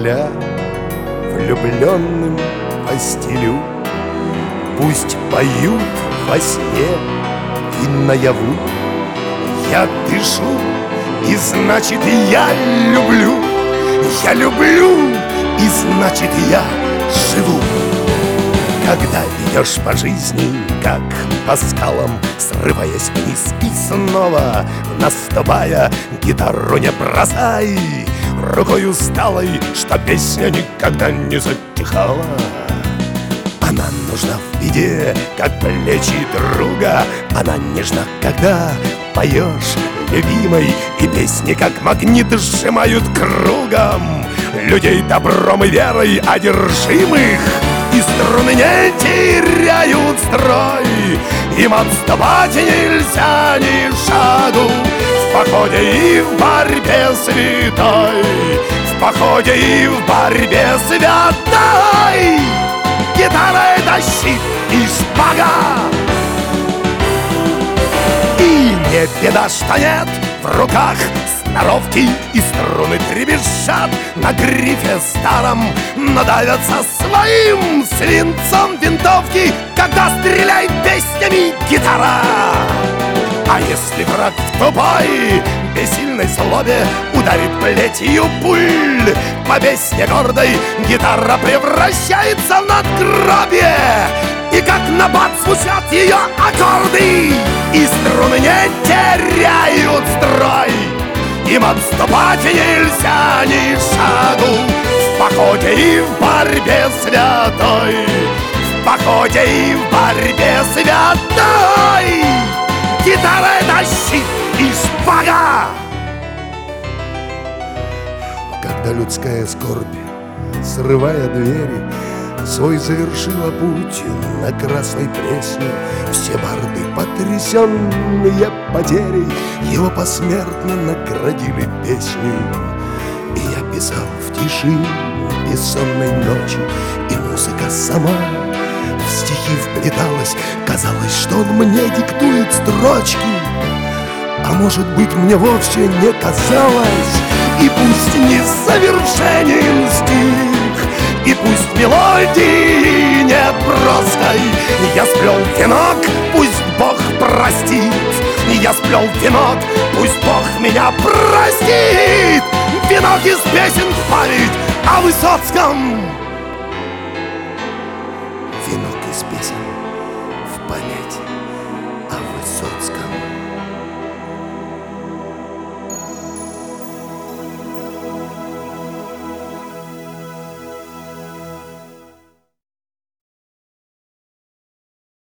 поля влюбленным постелю. Пусть поют во сне и наяву. Я дышу, и значит я люблю. Я люблю, и значит я живу. Когда идешь по жизни, как по скалам, срываясь вниз и снова наступая, гитару не бросай рукой усталой, что песня никогда не затихала. Она нужна в беде, как плечи друга. Она нежна, когда поешь любимой, и песни, как магнит, сжимают кругом людей добром и верой одержимых. И струны не теряют строй, им отступать нельзя ни шагу. В походе и в борьбе святой, в походе и в борьбе святой. Гитара — это щит и шпага. И не беда, что нет в руках сноровки, и струны трепещат на грифе старом, но давятся своим свинцом винтовки, когда стреляет песнями гитара. А если враг в тупой, бессильной злобе ударит плетью пуль, по песне гордой гитара превращается в надгробие. И как набат звучат ее аккорды, и струны не теряют строй. Им отступать нельзя ни шагу. В походе и в борьбе святой, в походе и в борьбе святой. Гитара — это щит и шпага. Когда людская скорбь, срывая двери, свой завершила путь на Красной Пресне, все барды, потрясенные потерей, его посмертно наградили песней. И я писал в тиши бессонной ночи, и музыка сама в стихи вплеталась. Казалось, что он мне диктует строчки, а может быть, мне вовсе не казалось. И пусть несовершенен стих, и пусть мелодии нет броской, я сплел венок, пусть Бог простит. Я сплел венок, пусть Бог меня простит. Венок из песен в память о Высоцком. Венок из песен в память